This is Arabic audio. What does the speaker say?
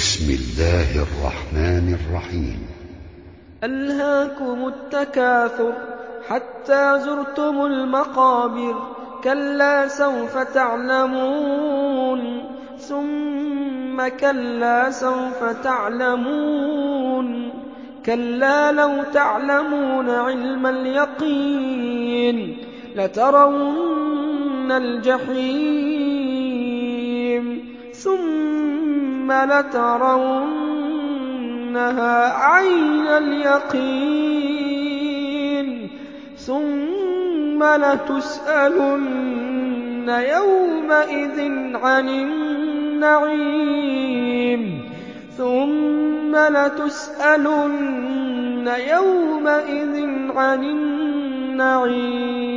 بسم الله الرحمن الرحيم. ألهاكم التكاثر حتى زرتم المقابر، كلا سوف تعلمون ثم كلا سوف تعلمون، كلا لو تعلمون علم اليقين لترون الجحيم ثم لترونها عين اليقين ثم لتسألن يومئذ عن النعيم ثم لتسألن يومئذ عن النعيم.